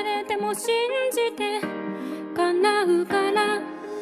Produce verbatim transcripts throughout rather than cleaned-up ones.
れても信じて叶うから。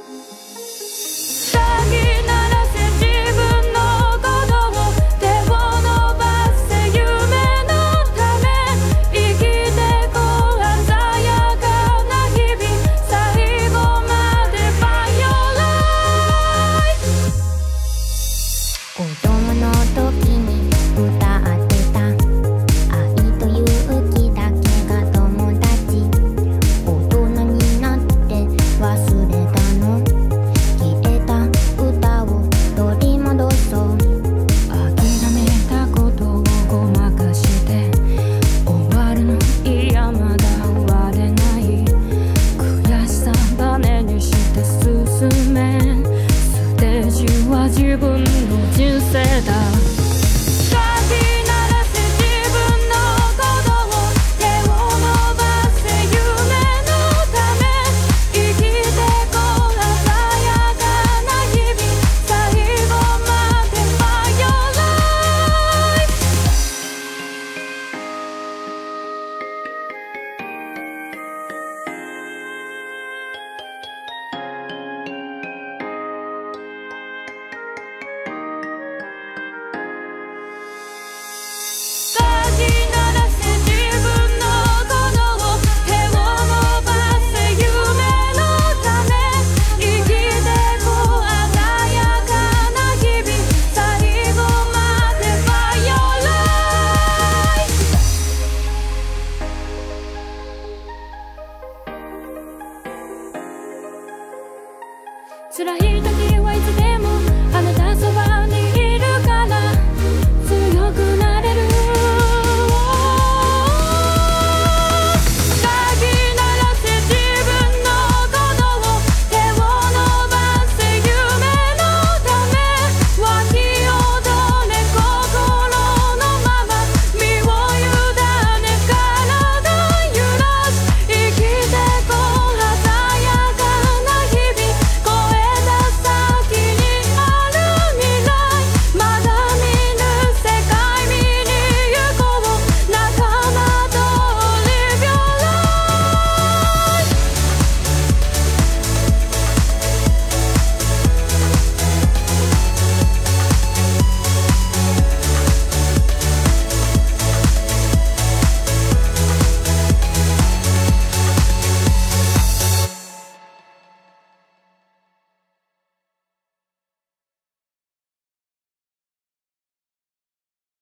さぎ鳴らせ自分のことを、手を伸ばせ夢のため、生きてこう鮮やかな日々、最後までバイオライフ。 子供の時に歌ってた愛と勇気だけが友達、大人になって忘れたの、消えた歌を取り戻そう。 諦めたことをごまかして終わるの、いやまだ終われない。悔しさバネにして進め、ステージは自分の人生だ。さぎ鳴らせ自分のことを、手を伸ばせ夢のため、生きてこう鮮やかな日々、最後までバイオライフ。さぎ鳴らせ自分のことを、手を伸ばせ夢のため、生きてこう鮮やかな日々、最後までバイオライフ。辛い時はいつでも